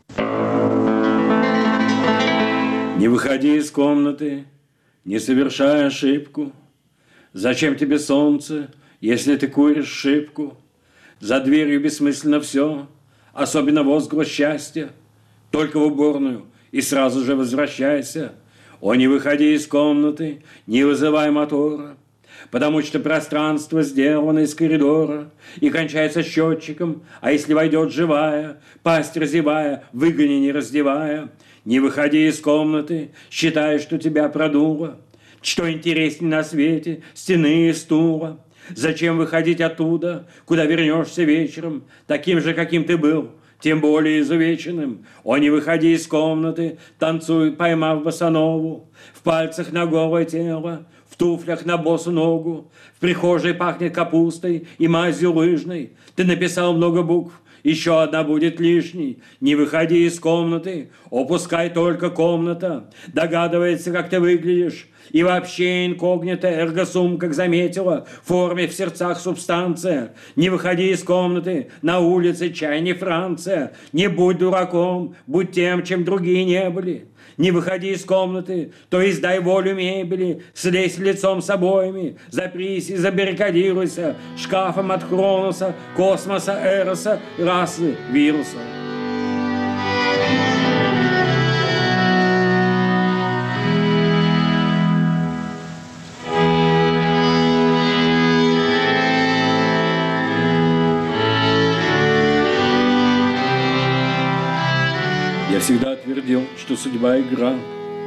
Не выходи из комнаты, не совершай ошибку. Зачем тебе солнце, если ты куришь шибку? За дверью бессмысленно все, особенно возглас счастья. Только в уборную и сразу же возвращайся. О, не выходи из комнаты, не вызывай мотора, потому что пространство сделано из коридора и кончается счетчиком, а если войдет живая, пасть разевая, выгони не раздевая. Не выходи из комнаты, считай, что тебя продуло. Что интереснее на свете, стены и стула. Зачем выходить оттуда, куда вернешься вечером, таким же, каким ты был, тем более изувеченным? О, не выходи из комнаты, танцуй, поймав босанову, в пальцах на голое тело, в туфлях на босу ногу, в прихожей пахнет капустой и мазью лыжной. Ты написал много букв еще одна будет лишней. Не выходи из комнаты, опускай только комната. Догадывается, как ты выглядишь. И вообще инкогнито, эргосум, как заметила, в форме в сердцах субстанция. Не выходи из комнаты, на улице чай не Франция. Не будь дураком, будь тем, чем другие не были. Не выходи из комнаты, то есть дай волю мебели, слезь лицом с обоями, запрись и забаррикадируйся шкафом от Хроноса, космоса, Эроса, расы, вируса. Я всегда твердил, что судьба игра,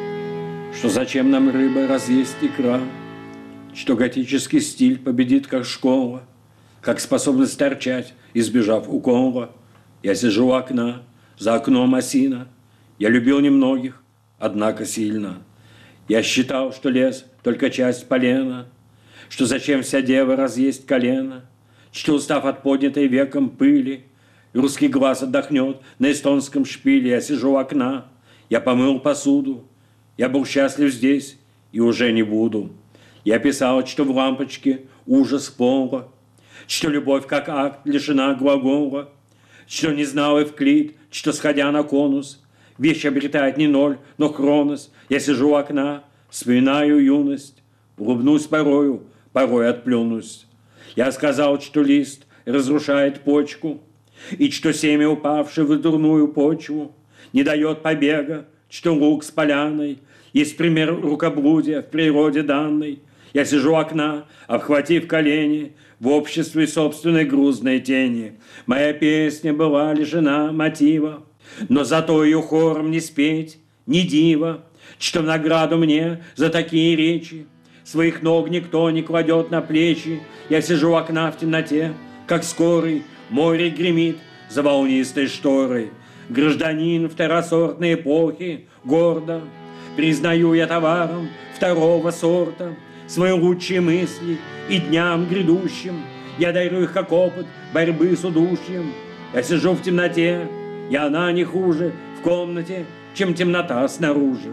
что зачем нам рыба разъесть икра, что готический стиль победит как школа, как способность торчать, избежав укола. Я сижу у окна, за окном осина, я любил немногих, однако сильно. Я считал, что лес только часть полена, что зачем вся дева разъесть колено, что устав от поднятой веком пыли, русский глаз отдохнет на эстонском шпиле. Я сижу у окна, я помыл посуду. Я был счастлив здесь и уже не буду. Я писал, что в лампочке ужас пола, что любовь как акт лишена глагола, что не знал Эвклид, что, сходя на конус, вещь обретает не ноль, но хронос. Я сижу у окна, вспоминаю юность, улыбнусь порою, порой отплюнусь. Я сказал, что лист разрушает почку, и что семя, упавшее в дурную почву, не дает побега, что лук с поляной есть пример рукоблудия в природе данной. Я сижу у окна, обхватив колени, в обществе собственной грузной тени. Моя песня была лишена мотива, но зато ее хором не спеть, не диво, что в награду мне за такие речи своих ног никто не кладет на плечи. Я сижу у окна в темноте, как скорый, море гремит за волнистой шторой. Гражданин второсортной эпохи, гордо признаю я товаром второго сорта свои лучшие мысли, и дням грядущим я дарю их как опыт борьбы с удушьем. Я сижу в темноте, и она не хуже в комнате, чем темнота снаружи.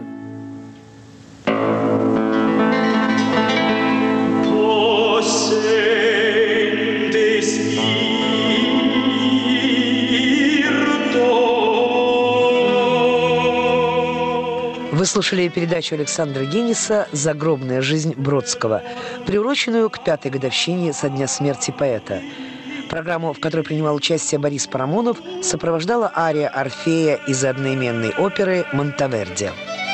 Вы слушали передачу Александра Гениса «Загробная жизнь Бродского», приуроченную к пятой годовщине со дня смерти поэта. Программу, в которой принимал участие Борис Парамонов, сопровождала ария Орфея из одноименной оперы Монтеверди.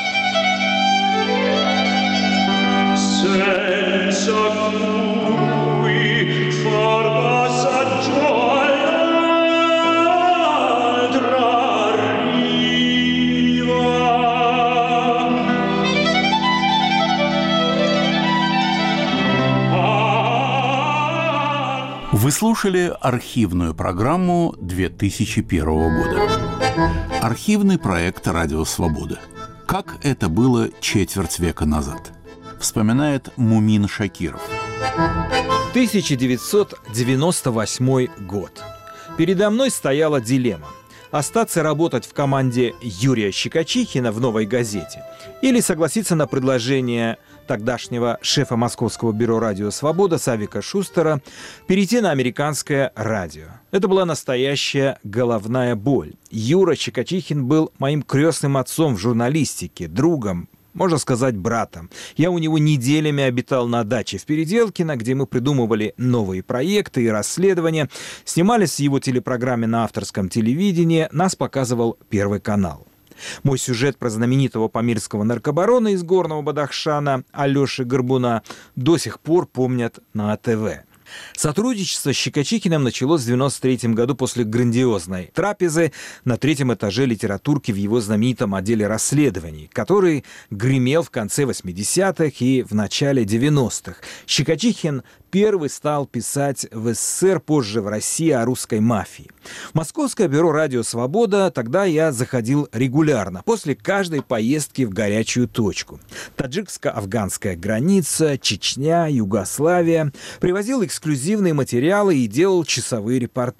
Вы слушали архивную программу две тысячи первого года. Архивный проект «Радио Свобода». Как это было четверть века назад? Вспоминает Мумин Шакиров.
тысяча девятьсот девяносто восьмой год. Передо мной стояла дилемма: остаться работать в команде Юрия Щекочихина в «Новой газете» или согласиться на предложение тогдашнего шефа Московского бюро «Радио Свобода» Савика Шустера перейти на американское радио. Это была настоящая головная боль. Юра Щекочихин был моим крестным отцом в журналистике, другом, можно сказать, братом. Я у него неделями обитал на даче в Переделкино, где мы придумывали новые проекты и расследования, снимались в его телепрограмме на авторском телевидении, нас показывал Первый канал. Мой сюжет про знаменитого памирского наркобарона из Горного Бадахшана Алёши Горбуна до сих пор помнят на АТВ. Сотрудничество с Щекочихиным началось в девяносто третьем году после грандиозной трапезы на третьем этаже литературки в его знаменитом отделе расследований, который гремел в конце восьмидесятых и в начале девяностых. Щекочихин первый стал писать в СССР, позже в России, о русской мафии. В Московское бюро «Радио Свобода» тогда я заходил регулярно, после каждой поездки в горячую точку. Таджикско-афганская граница, Чечня, Югославия. Привозил эксклюзивные материалы и делал часовые репортажи.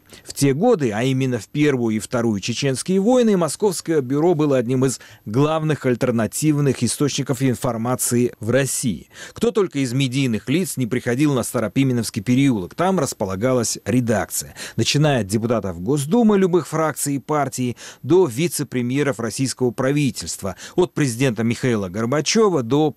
В те годы, а именно в Первую и Вторую чеченские войны, Московское бюро было одним из главных альтернативных источников информации в России. Кто только из медийных лиц не приходил на Старопименовский переулок, там располагалась редакция, начиная от депутатов Госдумы любых фракций и партий до вице-премьеров российского правительства, от президента Михаила Горбачева до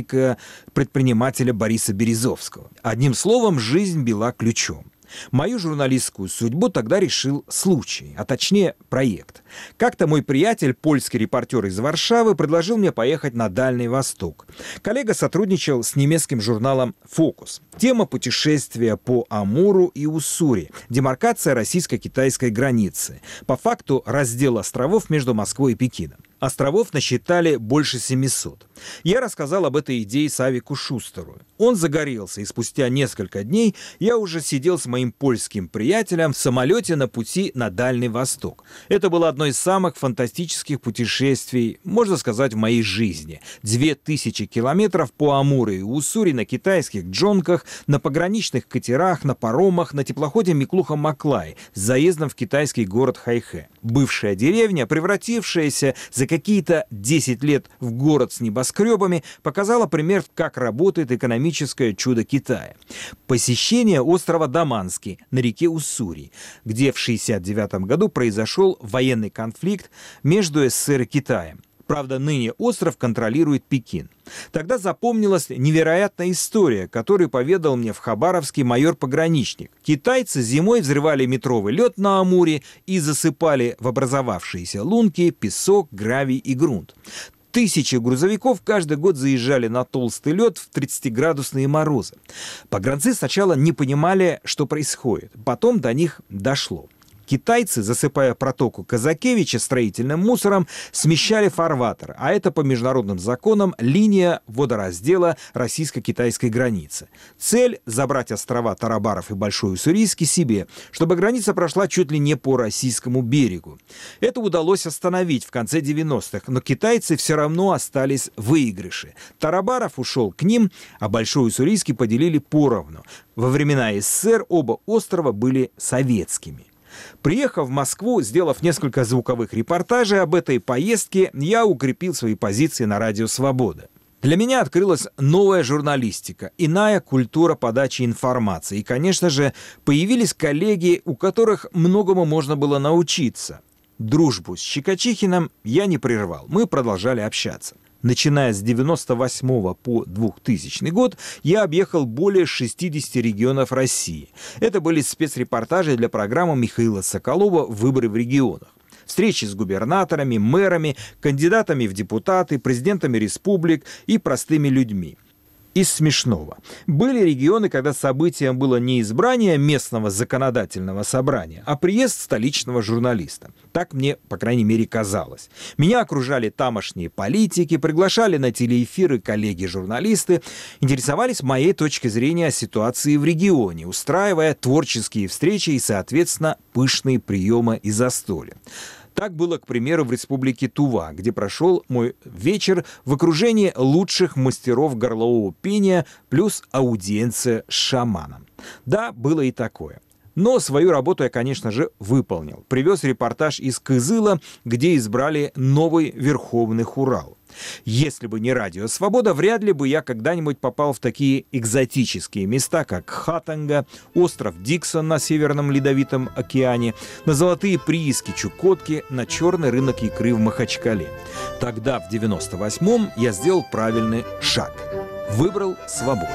политика-предпринимателя Бориса Березовского. Одним словом, жизнь била ключом. Мою журналистскую судьбу тогда решил случай, а точнее проект. Как-то мой приятель, польский репортер из Варшавы, предложил мне поехать на Дальний Восток. Коллега сотрудничал с немецким журналом «Фокус». Тема путешествия по Амуру и Уссури, демаркация российско-китайской границы. По факту раздел островов между Москвой и Пекином. Островов насчитали больше семисот. Я рассказал об этой идее Савику Шустеру. Он загорелся, и спустя несколько дней я уже сидел с моим польским приятелем в самолете на пути на Дальний Восток. Это было одно из самых фантастических путешествий, можно сказать, в моей жизни. Две тысячи километров по Амуру и Уссури на китайских джонках, на пограничных катерах, на паромах, на теплоходе Миклуха-Маклай с заездом в китайский город Хайхэ. Бывшая деревня, превратившаяся за какие-то десять лет в город с небоскребами, показала пример, как работает экономическое чудо Китая. Посещение острова Даманский на реке Уссури, где в шестьдесят девятом году произошел военный конфликт между СССР и Китаем. Правда, ныне остров контролирует Пекин. Тогда запомнилась невероятная история, которую поведал мне в Хабаровске майор-пограничник. Китайцы зимой взрывали метровый лед на Амуре и засыпали в образовавшиеся лунки песок, гравий и грунт. Тысячи грузовиков каждый год заезжали на толстый лед в тридцатиградусные морозы. Погранцы сначала не понимали, что происходит. Потом до них дошло. Китайцы, засыпая протоку Казакевича строительным мусором, смещали фарватер, а это по международным законам линия водораздела российско-китайской границы. Цель – забрать острова Тарабаров и Большой Уссурийский себе, чтобы граница прошла чуть ли не по российскому берегу. Это удалось остановить в конце девяностых, но китайцы все равно остались в выигрыше. Тарабаров ушел к ним, а Большой Уссурийский поделили поровну. Во времена СССР оба острова были советскими. Приехав в Москву, сделав несколько звуковых репортажей об этой поездке, я укрепил свои позиции на радио «Свобода». Для меня открылась новая журналистика, иная культура подачи информации. И, конечно же, появились коллеги, у которых многому можно было научиться. Дружбу с Щекочихиным я не прервал, мы продолжали общаться. Начиная с девяносто восьмого по двухтысячный год я объехал более шестидесяти регионов России. Это были спецрепортажи для программы Михаила Соколова «Выборы в регионах». Встречи с губернаторами, мэрами, кандидатами в депутаты, президентами республик и простыми людьми. Из смешного. Были регионы, когда событием было не избрание местного законодательного собрания, а приезд столичного журналиста. Так мне, по крайней мере, казалось. Меня окружали тамошние политики, приглашали на телеэфиры коллеги-журналисты, интересовались моей точкой зрения о ситуации в регионе, устраивая творческие встречи и, соответственно, пышные приемы и застолья. Так было, к примеру, в республике Тува, где прошел мой вечер в окружении лучших мастеров горлового пения плюс аудиенция с шаманом. Да, было и такое. Но свою работу я, конечно же, выполнил. Привез репортаж из Кызыла, где избрали новый Верховный Хурал. Если бы не радио «Свобода», вряд ли бы я когда-нибудь попал в такие экзотические места, как Хатанга, остров Диксон на Северном Ледовитом океане, на золотые прииски Чукотки, на черный рынок икры в Махачкале. Тогда, в девяносто восьмом, я сделал правильный шаг. Выбрал свободу.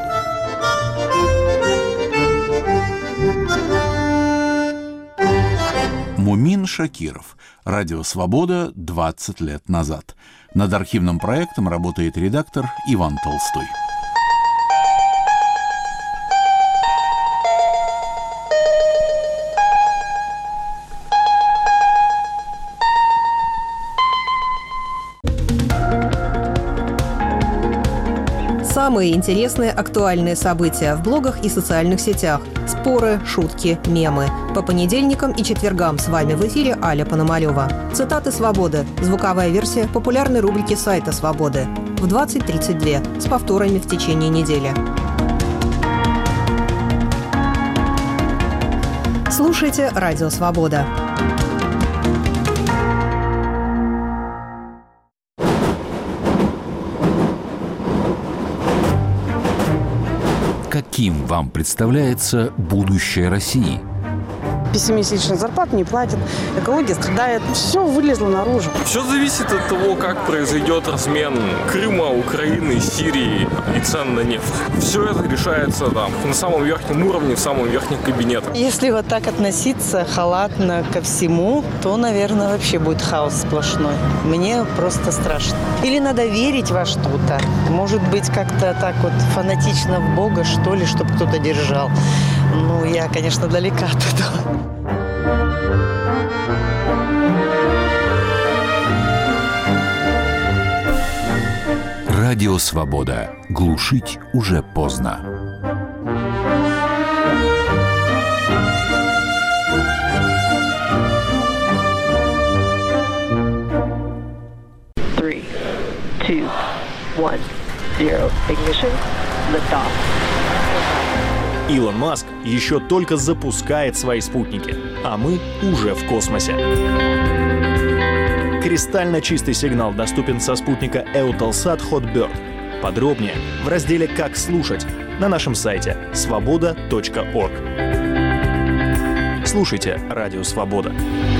Мумин Шакиров. Радио «Свобода» двадцать лет назад. Над архивным проектом работает редактор Иван Толстой.
Самые интересные актуальные события в блогах и социальных сетях. Споры, шутки, мемы. По понедельникам и четвергам с вами в эфире Аля Пономарёва. Цитаты «Свободы». Звуковая версия популярной рубрики сайта «Свободы». В двадцать тридцать два с повторами в течение недели. Слушайте «Радио Свобода».
Каким вам представляется будущее России?
Пятимесячную зарплату не платят, экология страдает. Все вылезло наружу.
Все зависит от того, как произойдет размен Крыма, Украины, Сирии и цен на нефть. Все это решается там, на самом верхнем уровне, в самом верхнем кабинете.
Если вот так относиться халатно ко всему, то, наверное, вообще будет хаос сплошной. Мне просто страшно. Или надо верить во что-то. Может быть, как-то так вот фанатично в Бога, что ли, чтобы кто-то держал. Ну, я, конечно, далека от этого.
Радио «Свобода». Глушить уже поздно.
Three, two, one, zero. Ignition. Lift off.
Илон Маск еще только запускает свои спутники, а мы уже в космосе. Кристально чистый сигнал доступен со спутника Eutelsat Hotbird. Подробнее в разделе «Как слушать» на нашем сайте свобода точка орг. Слушайте «Радио Свобода».